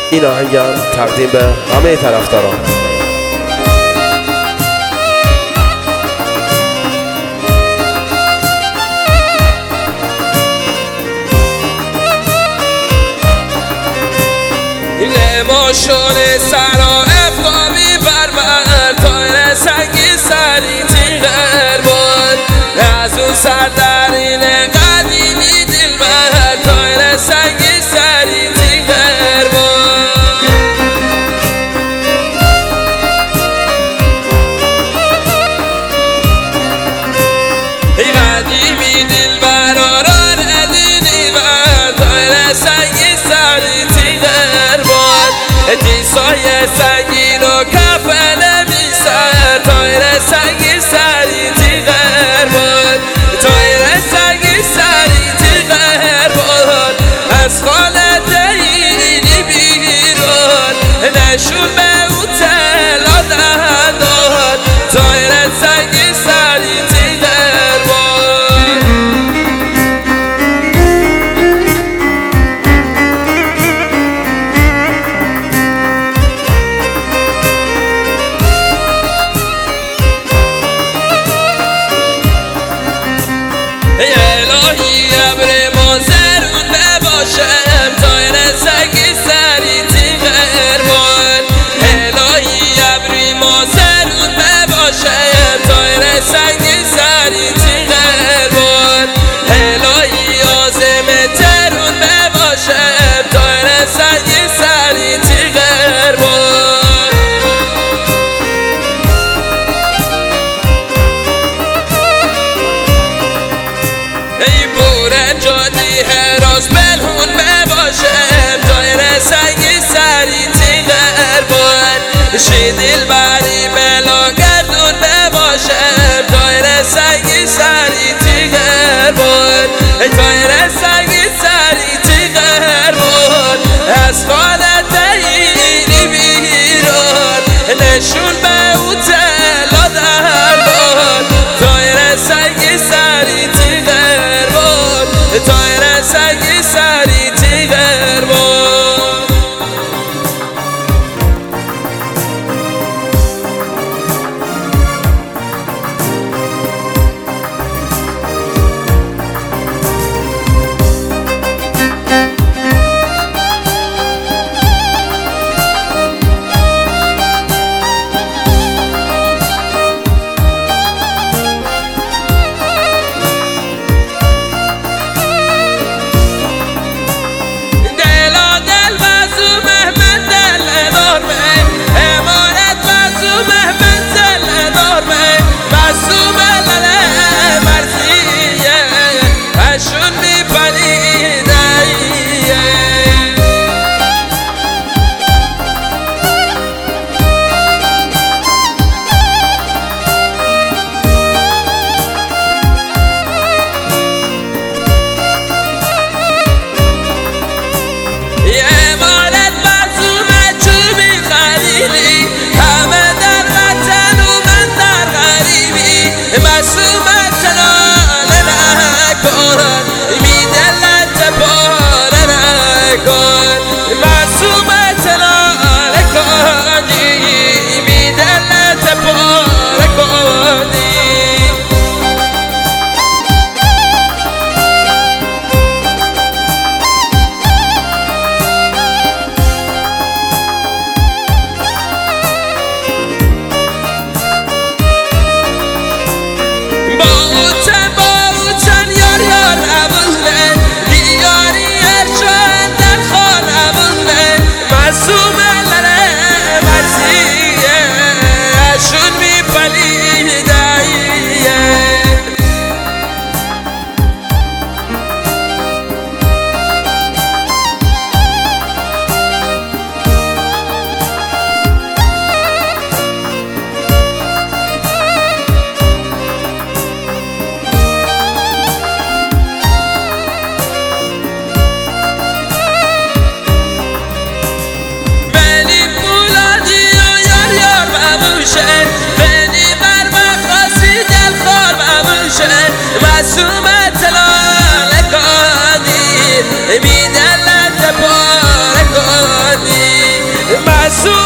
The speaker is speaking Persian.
این آهنگم تقدیم به همه طرفداران. نماشون سرا افغانی بر من تایر سنگی سری تیغر بود از اون سردرین قدیمی دل من تایر سنگی سری تیغر بود قدیمی دل براران ادینی من تایر سنگی سری تیغر بود دیسای سنگین و کفن میسر تایر سنگی سری تیغر بود تایر سنگی سری تیغر بود از خانه دینی بیرون نشون به او تلا داد تایر سنگی سری تیغر بود الهی ابر مازرون نباشم تایر سنگی سری تیغر بود الهی ابر مازرون نباشم تایر سنگی سری تیغر بود الهی آزم ترون نباشم تایر سنگی سری تیغر بود ای بورن جادی هراز بلهون بباشم تایر سنگی سری تیغر بود شیدیل بری بلا گردون بباشم تایر سنگی سری تیغر بود تایر سنگی سری تیغر بود از خانه دینی بیرون نشون به او تلا داد تایر سنگی سری تیغر بود تایر سنگی سری تیغر بود میدلت پاره کنی مسئول